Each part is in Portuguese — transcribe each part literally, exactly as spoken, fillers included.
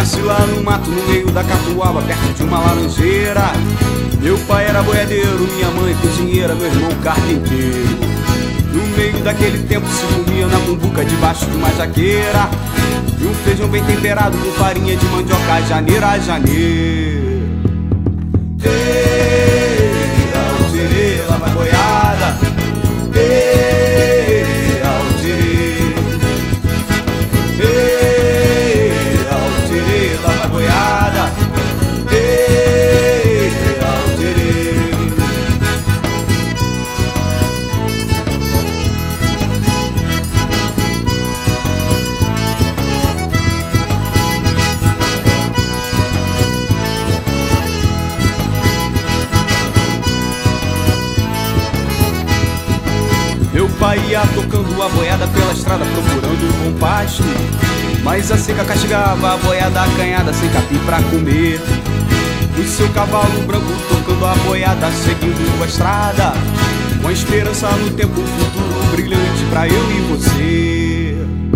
nasci lá no mato, no meio da catuaba, perto de uma laranjeira. Meu pai era boiadeiro, minha mãe cozinheira, meu irmão carpinteiro. No meio daquele tempo se comia na cumbuca debaixo de uma jaqueira, e um feijão bem temperado com farinha de mandioca, janeiro a janeiro. Ei, altirê, lá vai boiada. Ei, altirê. Ei, altirê, lá vai boiada. Ei, altirê. Meu pai ia tocando a boiada pela estrada procurando um bom pasto, mas a seca castigava a boiada acanhada sem capim pra comer. O seu cavalo branco tocando a boiada seguindo a estrada, com a esperança no tempo futuro brilhante pra eu e você.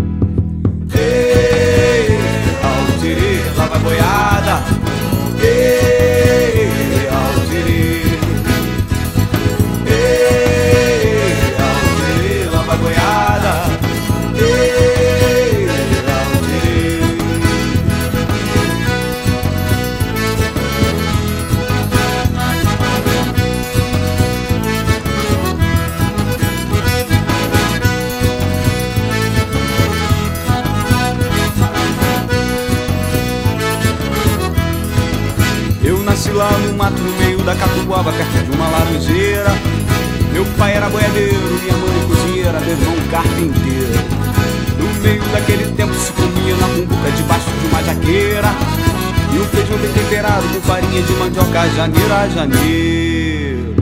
Ei, altirê, lá vai boiada. Ei, altirê. Ei, altirê, lá vai boiada. Ei, altirê. Eu nasci lá no mato, no meio da catuaba, perto de uma laranjeira. Meu pai era boiadeiro, minha mãe cozinheira, meu irmão carpinteiro. No meio daquele tempo se comia na cumbuca debaixo de uma jaqueira, e um feijão bem temperado com farinha de mandioca, janeiro a janeiro.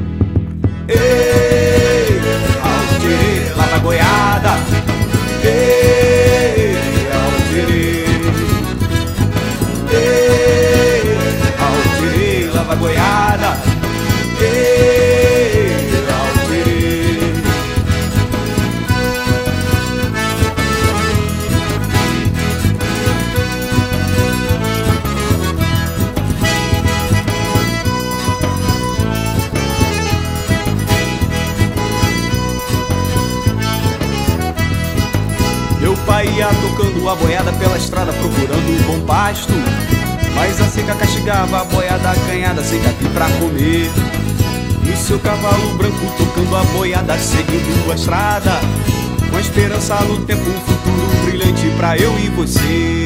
Ei, altirê, lá vai boiada. Ei, altirê. Ei, altirê, lá vai boiada. Ei, altirê. Meu pai ia tocando a boiada pela estrada procurando um bom pasto, mas a seca castigava a boiada acanhada sem capim pra comer. E o seu cavalo branco tocando a boiada seguindo a estrada, com a esperança no tempo, um futuro brilhante pra eu e você.